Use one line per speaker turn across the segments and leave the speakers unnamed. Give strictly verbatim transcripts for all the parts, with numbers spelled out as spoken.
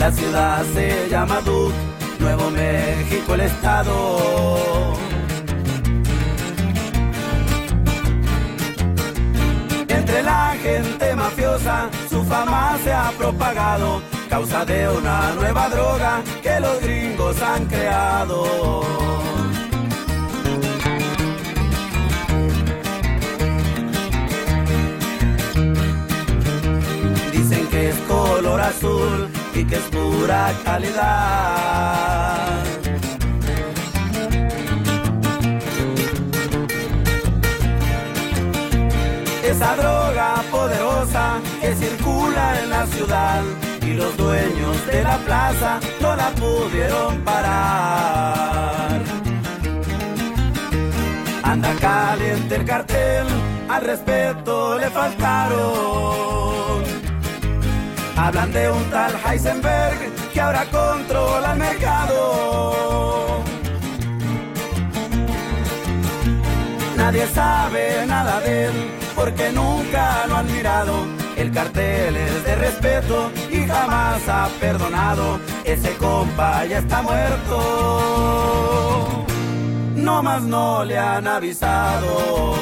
La ciudad se llama Duc, Nuevo México el estado. Entre la gente mafiosa su fama se ha propagado, causa de una nueva droga que los gringos han creado. Dicen que es color azul y que es pura calidad. Esa droga poderosa que circula en la ciudad y los dueños de la plaza no la pudieron parar. Anda caliente el cartel, al respeto le faltaron. Hablan de un tal Heisenberg que ahora controla el mercado. Nadie sabe nada de él porque nunca lo han mirado. El cartel es de respeto y jamás ha perdonado. Ese compa ya está muerto, no más no le han avisado.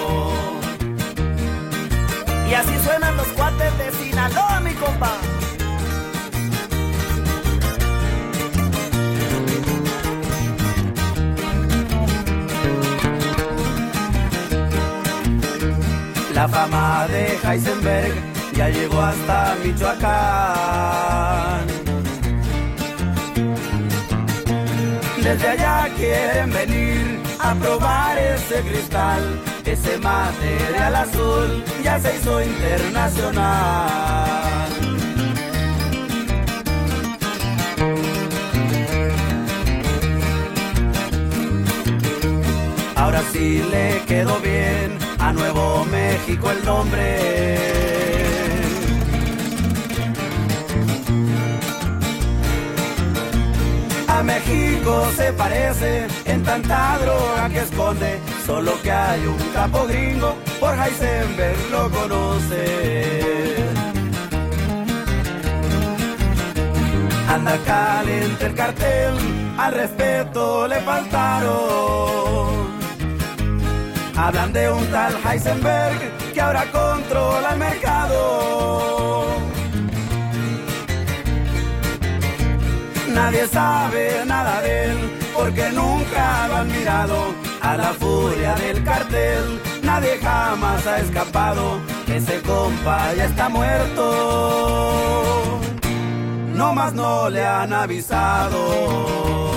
Y así suenan los cuates de Sinaloa, mi compa.
La fama de Heisenberg ya llegó hasta Michoacán. Desde allá quieren venir a probar ese cristal. Ese material azul ya se hizo internacional. Ahora sí le quedó bien a Nuevo México el nombre. A México se parece en tanta droga que esconde, solo que hay un capo gringo, por Heisenberg lo conoce. Anda caliente el cartel, al respeto le faltaron. Hablan de un tal Heisenberg que ahora controla el mercado. Nadie sabe nada de él porque nunca lo han mirado. A la furia del cartel nadie jamás ha escapado. Ese compa ya está muerto, no más no le han avisado.